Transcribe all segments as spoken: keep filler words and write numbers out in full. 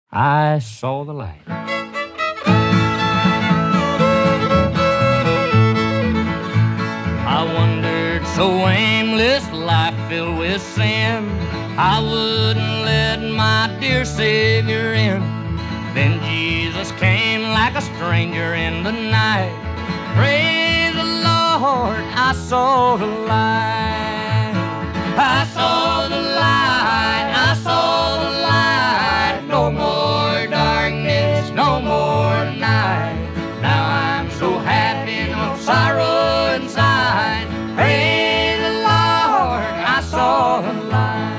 I saw the light. I wandered so aimless, life filled with sin, I wouldn't let my dear Savior in. Then Jesus came like a stranger in the night. Praise the Lord, I saw the light. I saw the light, I saw the light. No more darkness, no more night. Now I'm so happy, no sorrow inside. Praise the Lord, I saw the light.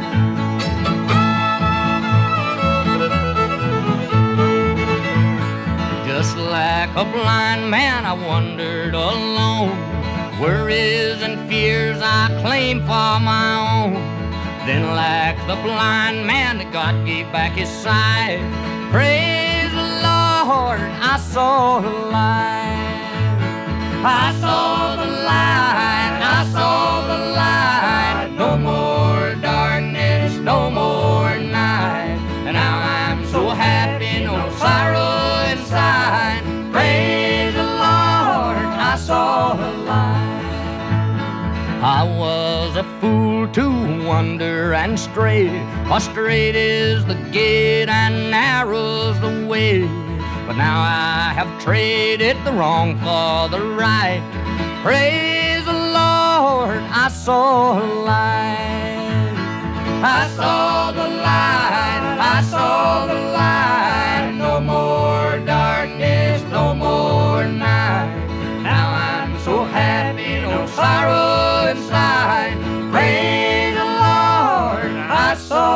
Just like a blind man, I wandered alone. Worries and fears I claimed for my own. Then like the blind man, God gave back his sight. Praise the Lord, I saw the light. I saw the light, I saw the light. No more darkness, no more night. And now I'm so happy, no sorrow inside. Praise the Lord, I saw the light. I was a fool to wander and stray, for straight is the gate and narrow's the way. But now I have traded the wrong for the right. Praise the Lord, I saw the light. I saw the light, I saw the light. No more darkness, no more night. Now I'm so happy, no sorrow inside. Praise the Lord, I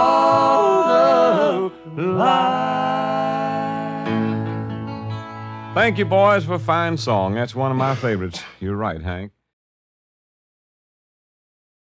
saw the light. Thank you, boys, for a fine song. That's one of my favorites. You're right, Hank.